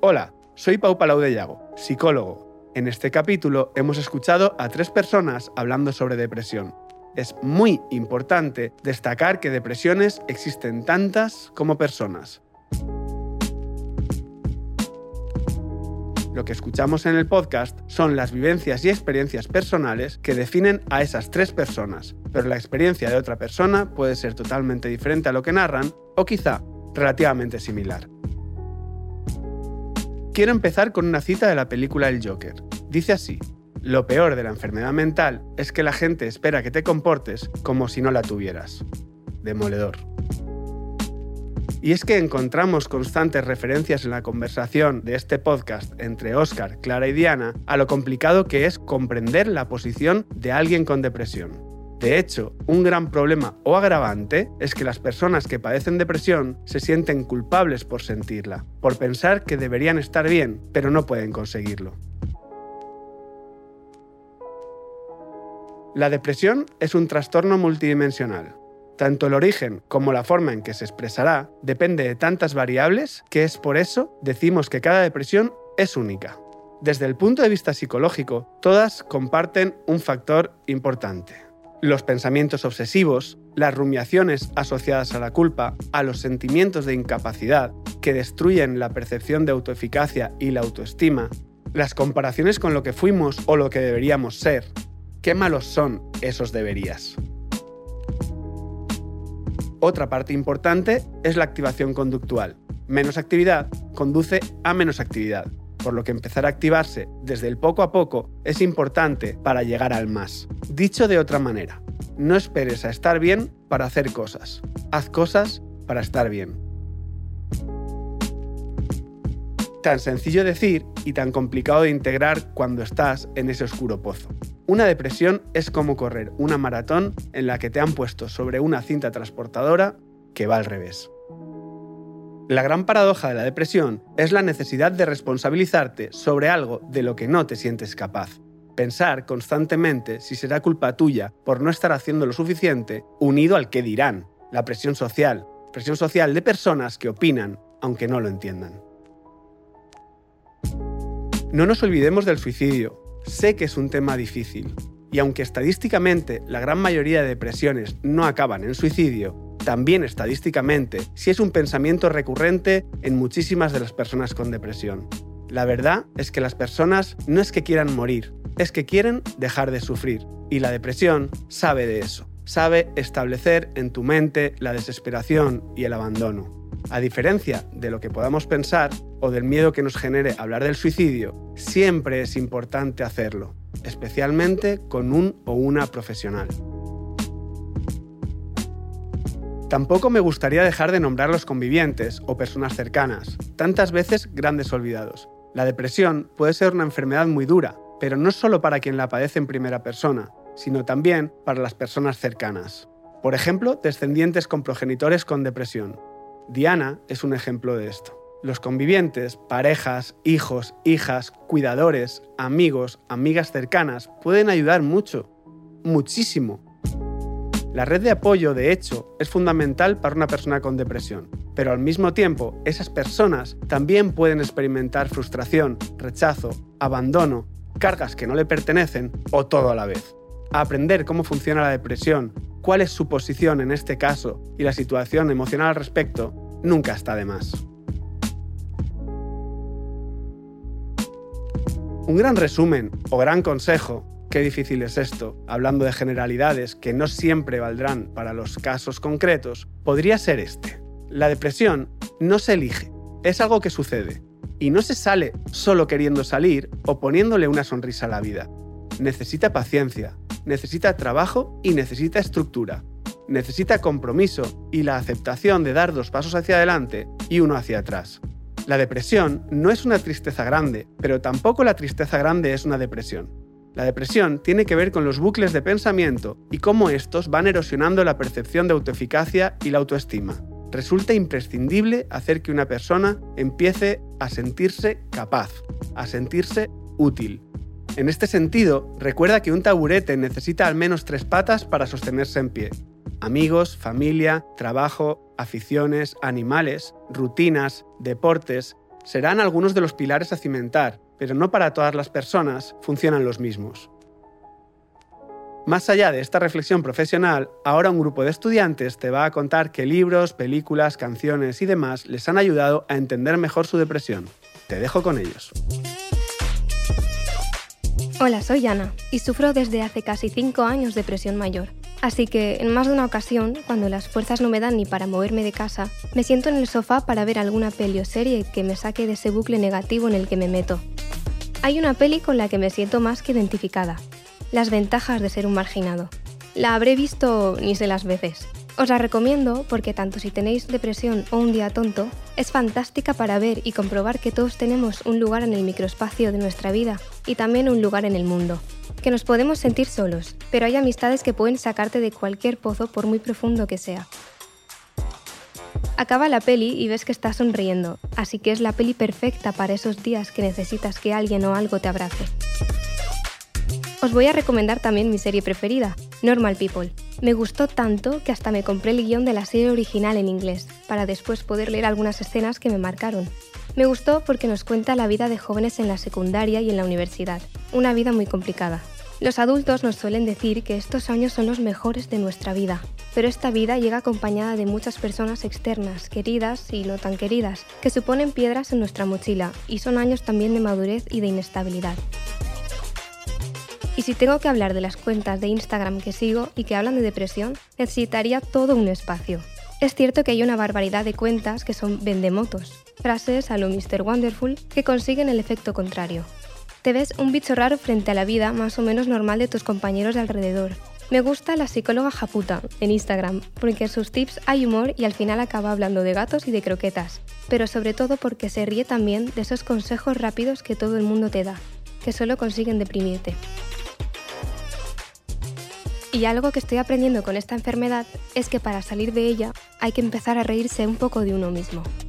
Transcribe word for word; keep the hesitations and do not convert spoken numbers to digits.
Hola, soy Pau Palau de Yago, psicólogo. En este capítulo hemos escuchado a tres personas hablando sobre depresión. Es muy importante destacar que depresiones existen tantas como personas. Lo que escuchamos en el podcast son las vivencias y experiencias personales que definen a esas tres personas, pero la experiencia de otra persona puede ser totalmente diferente a lo que narran o quizá relativamente similar. Quiero empezar con una cita de la película El Joker. Dice así: lo peor de la enfermedad mental es que la gente espera que te comportes como si no la tuvieras. Demoledor. Y es que encontramos constantes referencias en la conversación de este podcast entre Óscar, Clara y Diana a lo complicado que es comprender la posición de alguien con depresión. De hecho, un gran problema o agravante es que las personas que padecen depresión se sienten culpables por sentirla, por pensar que deberían estar bien, pero no pueden conseguirlo. La depresión es un trastorno multidimensional. Tanto el origen como la forma en que se expresará depende de tantas variables que es por eso decimos que cada depresión es única. Desde el punto de vista psicológico, todas comparten un factor importante: los pensamientos obsesivos, las rumiaciones asociadas a la culpa, a los sentimientos de incapacidad que destruyen la percepción de autoeficacia y la autoestima, las comparaciones con lo que fuimos o lo que deberíamos ser. ¿Qué malos son esos deberías? Otra parte importante es la activación conductual. Menos actividad conduce a menos actividad, por lo que empezar a activarse desde el poco a poco es importante para llegar al más. Dicho de otra manera, no esperes a estar bien para hacer cosas. Haz cosas para estar bien. Tan sencillo decir y tan complicado de integrar cuando estás en ese oscuro pozo. Una depresión es como correr una maratón en la que te han puesto sobre una cinta transportadora que va al revés. La gran paradoja de la depresión es la necesidad de responsabilizarte sobre algo de lo que no te sientes capaz. Pensar constantemente si será culpa tuya por no estar haciendo lo suficiente, unido al qué dirán, la presión social, presión social de personas que opinan, aunque no lo entiendan. No nos olvidemos del suicidio. Sé que es un tema difícil, y aunque estadísticamente la gran mayoría de depresiones no acaban en suicidio, también estadísticamente sí es un pensamiento recurrente en muchísimas de las personas con depresión. La verdad es que las personas no es que quieran morir, es que quieren dejar de sufrir, y la depresión sabe de eso, sabe establecer en tu mente la desesperación y el abandono. A diferencia de lo que podamos pensar o del miedo que nos genere hablar del suicidio, siempre es importante hacerlo, especialmente con un o una profesional. Tampoco me gustaría dejar de nombrar los convivientes o personas cercanas, tantas veces grandes olvidados. La depresión puede ser una enfermedad muy dura, pero no solo para quien la padece en primera persona, sino también para las personas cercanas. Por ejemplo, descendientes con progenitores con depresión. Diana es un ejemplo de esto. Los convivientes, parejas, hijos, hijas, cuidadores, amigos, amigas cercanas pueden ayudar mucho, muchísimo. La red de apoyo, de hecho, es fundamental para una persona con depresión, pero al mismo tiempo, esas personas también pueden experimentar frustración, rechazo, abandono, cargas que no le pertenecen o todo a la vez. A aprender cómo funciona la depresión, cuál es su posición en este caso y la situación emocional al respecto, nunca está de más. Un gran resumen o gran consejo, qué difícil es esto, hablando de generalidades que no siempre valdrán para los casos concretos, podría ser este. La depresión no se elige, es algo que sucede, y no se sale solo queriendo salir o poniéndole una sonrisa a la vida. Necesita paciencia, necesita trabajo y necesita estructura. Necesita compromiso y la aceptación de dar dos pasos hacia adelante y uno hacia atrás. La depresión no es una tristeza grande, pero tampoco la tristeza grande es una depresión. La depresión tiene que ver con los bucles de pensamiento y cómo estos van erosionando la percepción de autoeficacia y la autoestima. Resulta imprescindible hacer que una persona empiece a sentirse capaz, a sentirse útil. En este sentido, recuerda que un taburete necesita al menos tres patas para sostenerse en pie. Amigos, familia, trabajo, aficiones, animales, rutinas, deportes. serán algunos de los pilares a cimentar, pero no para todas las personas funcionan los mismos. Más allá de esta reflexión profesional, ahora un grupo de estudiantes te va a contar qué libros, películas, canciones y demás les han ayudado a entender mejor su depresión. Te dejo con ellos. Hola, soy Ana y sufro desde hace casi cinco años depresión mayor. Así que, en más de una ocasión, cuando las fuerzas no me dan ni para moverme de casa, me siento en el sofá para ver alguna peli o serie que me saque de ese bucle negativo en el que me meto. Hay una peli con la que me siento más que identificada. Las ventajas de ser un marginado. La habré visto ni sé las veces. Os la recomiendo porque tanto si tenéis depresión o un día tonto, es fantástica para ver y comprobar que todos tenemos un lugar en el microespacio de nuestra vida y también un lugar en el mundo. Que nos podemos sentir solos, pero hay amistades que pueden sacarte de cualquier pozo por muy profundo que sea. Acaba la peli y ves que estás sonriendo, así que es la peli perfecta para esos días que necesitas que alguien o algo te abrace. Os voy a recomendar también mi serie preferida, Normal People. Me gustó tanto que hasta me compré el guión de la serie original en inglés, para después poder leer algunas escenas que me marcaron. Me gustó porque nos cuenta la vida de jóvenes en la secundaria y en la universidad, una vida muy complicada. Los adultos nos suelen decir que estos años son los mejores de nuestra vida, pero esta vida llega acompañada de muchas personas externas, queridas y no tan queridas, que suponen piedras en nuestra mochila y son años también de madurez y de inestabilidad. Y si tengo que hablar de las cuentas de Instagram que sigo y que hablan de depresión, necesitaría todo un espacio. Es cierto que hay una barbaridad de cuentas que son vendemotos, frases a lo míster Wonderful que consiguen el efecto contrario. Te ves un bicho raro frente a la vida más o menos normal de tus compañeros de alrededor. Me gusta la psicóloga Japuta en Instagram, porque en sus tips hay humor y al final acaba hablando de gatos y de croquetas, pero sobre todo porque se ríe también de esos consejos rápidos que todo el mundo te da, que solo consiguen deprimirte. Y algo que estoy aprendiendo con esta enfermedad es que para salir de ella hay que empezar a reírse un poco de uno mismo.